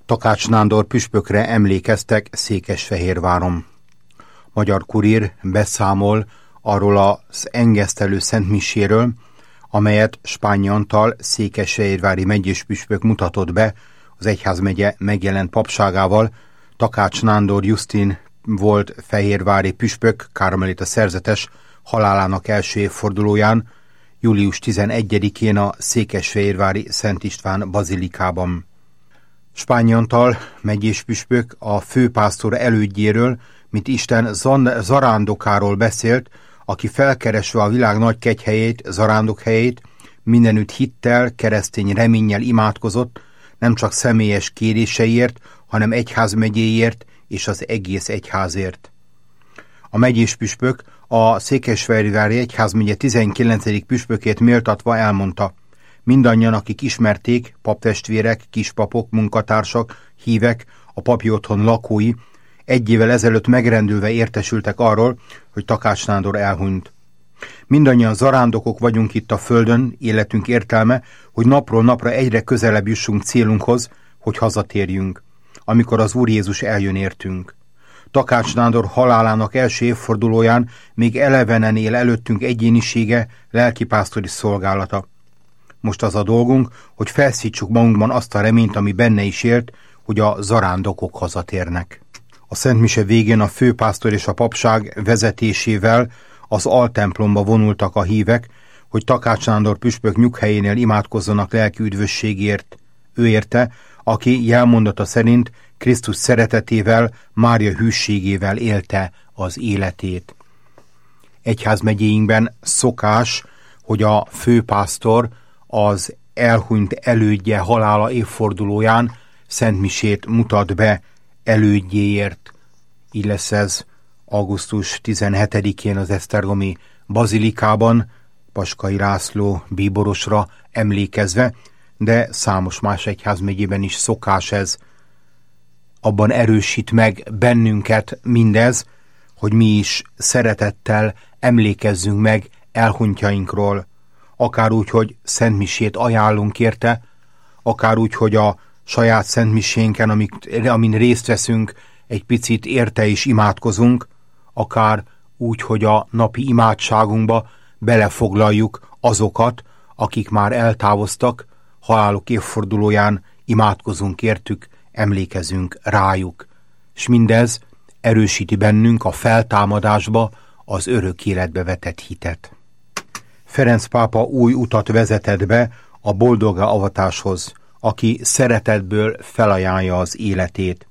Takács Nándor püspökre emlékeztek Székesfehérváron. Magyar Kurír beszámol arról az engesztelő szentmiséről, amelyet Spányi Antal székesfehérvári megyés püspök mutatott be az egyházmegye megjelent papságával. Takács Nándor Justin volt fehérvári püspök, karmelita szerzetes halálának első évfordulóján, július 11-én a székesfehérvári Szent István bazilikában. Spányi Antal megyés püspök a főpásztor elődjéről, mint Isten zarándokáról beszélt, aki felkeresve a világ nagy kegyhelyét, zarándokhelyét, mindenütt hittel, keresztény reménnyel imádkozott, nem csak személyes kéréseiért, hanem egyházmegyéért és az egész egyházért. A megyés püspök a Székesfehérvári Egyházmegye 19. püspökét méltatva elmondta: mindannyian, akik ismerték, paptestvérek, kispapok, munkatársak, hívek, a papi otthon lakói, egy évvel ezelőtt megrendülve értesültek arról, hogy Takács Nándor elhunyt. Mindannyian zarándokok vagyunk itt a földön, életünk értelme, hogy napról napra egyre közelebb jussunk célunkhoz, hogy hazatérjünk, amikor az Úr Jézus eljön értünk. Takács Nándor halálának első évfordulóján még elevenen él előttünk egyénisége, lelkipásztori szolgálata. Most az a dolgunk, hogy felszítsuk magunkban azt a reményt, ami benne is élt, hogy a zarándokok hazatérnek. A szentmise végén a főpásztor és a papság vezetésével az altemplomba vonultak a hívek, hogy Takács Nándor püspök nyughelyénél imádkozzanak lelki üdvösségért. Ő érte, aki jelmondata szerint Krisztus szeretetével, Mária hűségével élte az életét. Egyházmegyéinkben szokás, hogy a főpásztor az elhunyt elődje halála évfordulóján szentmisét mutat be elődjéért. Így lesz ez augusztus 17-én az esztergomi bazilikában, Paskai László bíborosra emlékezve, de számos más egyházmegyében is szokás ez. Abban erősít meg bennünket mindez, hogy mi is szeretettel emlékezzünk meg elhunytjainkról, akár úgy, hogy szentmisét ajánlunk érte, akár úgy, hogy a saját szentmisénken, amin részt veszünk, egy picit érte és imádkozunk, akár úgy, hogy a napi imádságunkba belefoglaljuk azokat, akik már eltávoztak, haláluk évfordulóján imádkozunk értük, emlékezünk rájuk. És mindez erősíti bennünk a feltámadásba, az örök életbe vetett hitet. Ferenc pápa új utat vezetett be a boldoggá avatáshoz, aki szeretetből felajánlja az életét.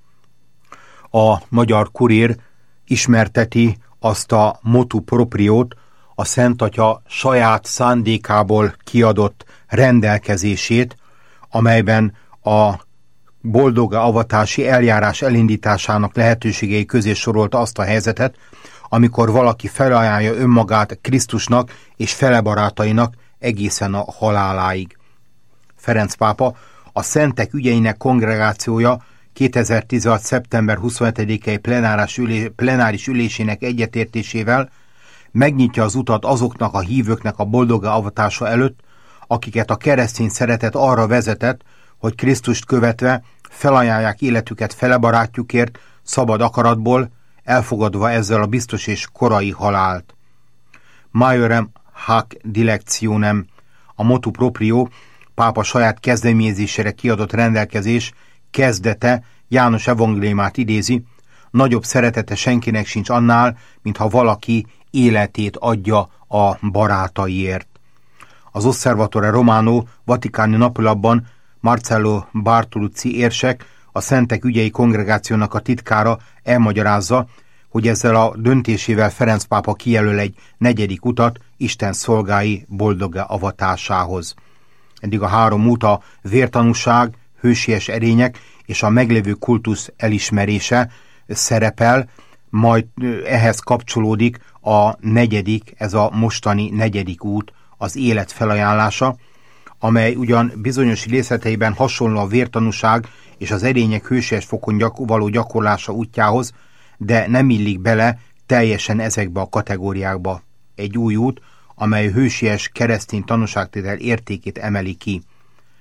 A Magyar Kurír ismerteti azt a motu propriót, a Szent Atya saját szándékából kiadott rendelkezését, amelyben a boldoggá avatási eljárás elindításának lehetőségei közé sorolta azt a helyzetet, amikor valaki felajánlja önmagát Krisztusnak és fele barátainak egészen a haláláig. Ferenc pápa a Szentek ügyeinek kongregációja 2016. szeptember 27-i plenáris ülésének egyetértésével megnyitja az utat azoknak a hívőknek a boldoggá avatása előtt, akiket a keresztény szeretet arra vezetett, hogy Krisztust követve felajánlják életüket fele barátjukért, szabad akaratból, elfogadva ezzel a biztos és korai halált. Maiorem hac dilectionem, a motu proprio, pápa saját kezdeményezésére kiadott rendelkezés kezdete János evangéliumát idézi: nagyobb szeretete senkinek sincs annál, mintha valaki életét adja a barátaiért. Az Osservatore Romano vatikáni napilapban Marcello Bartoluzzi érsek, a Szentek ügyei kongregációnak a titkára elmagyarázza, hogy ezzel a döntésével Ferenc pápa kijelöl egy negyedik utat Isten szolgái boldoggá avatásához. Eddig a három út a vértanúság, hősies erények és a meglévő kultusz elismerése szerepel, majd ehhez kapcsolódik a negyedik, ez a mostani negyedik út, az élet felajánlása, amely ugyan bizonyos részleteiben hasonló a vértanúság és az erények hősies fokon való gyakorlása útjához, de nem illik bele teljesen ezekbe a kategóriákba. Egy új út, amely hősies keresztény tanúságtétel értékét emeli ki.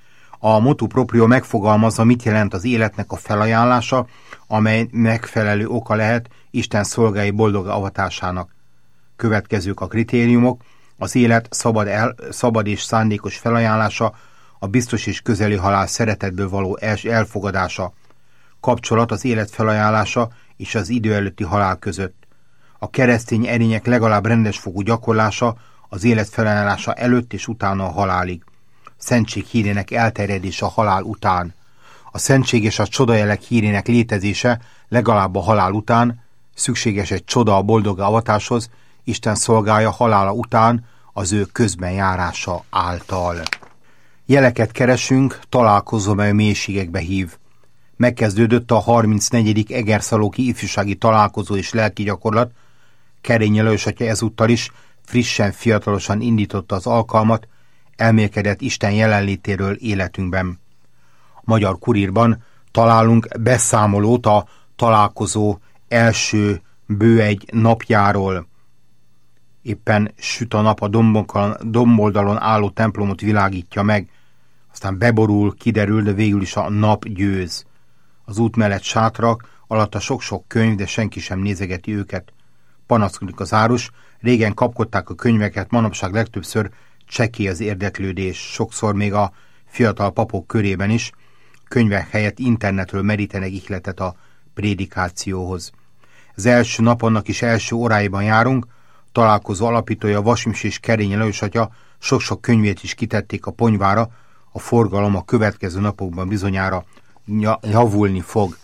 A motu proprio megfogalmazza, mit jelent az életnek a felajánlása, amely megfelelő oka lehet Isten szolgái boldog avatásának. Következők a kritériumok: az élet szabad és szándékos felajánlása, a biztos és közeli halál szeretetből való elfogadása, kapcsolat az élet felajánlása és az idő előtti halál között, a keresztény erények legalább rendesfokú gyakorlása az élet felajánlása előtt és utána a halálig, szentség hírének elterjedése a halál után, a szentség és a csodajelek hírének létezése legalább a halál után, szükséges egy csoda a boldog avatáshoz, Isten szolgája halála után az ő közben járása által. Jeleket keresünk, találkozó, mely mélységekbe hív. Megkezdődött a 34. Egerszalóki ifjúsági találkozó és lelki gyakorlat. Kerényi Lajos atya ezúttal is frissen, fiatalosan indította az alkalmat, elmélkedett Isten jelenlétéről életünkben. A Magyar Kurírban találunk beszámolót a találkozó első bő egy napjáról. Éppen süt a nap, a domboldalon álló templomot világítja meg, aztán beborul, kiderül, de végül is a nap győz. Az út mellett sátrak, alatta sok-sok könyv, de senki sem nézegeti őket. Panaszkodik az árus, régen kapkodták a könyveket, manapság legtöbbször csekély az érdeklődés, sokszor még a fiatal papok körében is, könyvek helyett internetről merítenek ihletet a prédikációhoz. Az első nap, annak is első óráiban járunk, találkozó alapítója, Vasmis és Kerényi Lajos atya sok-sok könyvét is kitették a ponyvára, a forgalom a következő napokban bizonyára javulni fog.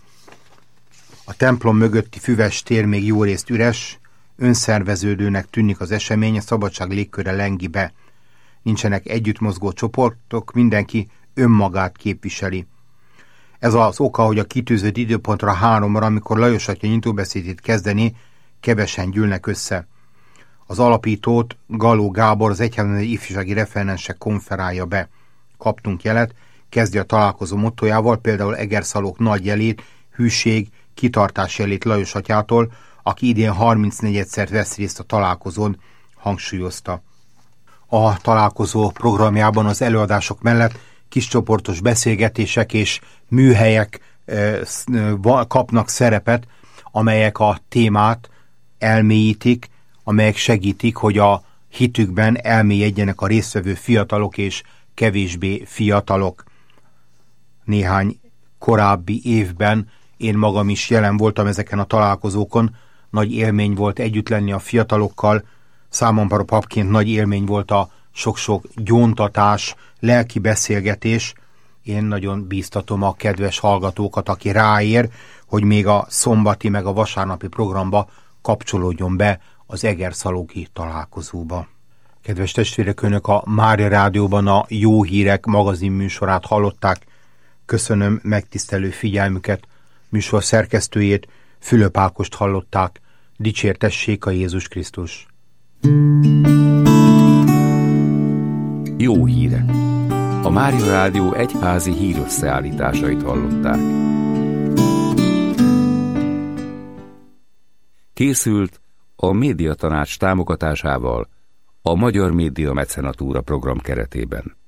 A templom mögötti füves tér még jó részt üres, önszerveződőnek tűnik az esemény, a szabadság légköre lengi be. Nincsenek együttmozgó csoportok, mindenki önmagát képviseli. Ez az oka, hogy a kitűzött időpontra 3-ra, amikor Lajos atya nyitóbeszédét kezdeni, kevesen gyűlnek össze. Az alapítót Galó Gábor, az egyházi ifjúsági referense konferálja be. Kaptunk jelet, kezdi a találkozó mottójával, például Egerszalók nagy jelét, hűség, kitartás jelét Lajos atyától, aki idén 34-szer vesz részt a találkozón, hangsúlyozta. A találkozó programjában az előadások mellett kiscsoportos beszélgetések és műhelyek kapnak szerepet, amelyek a témát elmélyítik, amelyek segítik, hogy a hitükben elmélyedjenek a résztvevő fiatalok és kevésbé fiatalok. Néhány korábbi évben én magam is jelen voltam ezeken a találkozókon, nagy élmény volt együtt lenni a fiatalokkal, számomra papként nagy élmény volt a sok-sok gyóntatás, lelki beszélgetés. Én nagyon bíztatom a kedves hallgatókat, aki ráér, hogy még a szombati meg a vasárnapi programba kapcsolódjon be az Egerszalóki találkozóba. Kedves testvérek, önök a Mária Rádióban a Jó Hírek magazin műsorát hallották. Köszönöm megtisztelő figyelmüket. Műsor szerkesztőjét, Fülöp Ákost hallották. Dicsértessék a Jézus Krisztus! Jó hírek! A Mária Rádió egyházi hírösszeállításait hallották. Készült a Médiatanács támogatásával a Magyar Média Mecenatúra program keretében.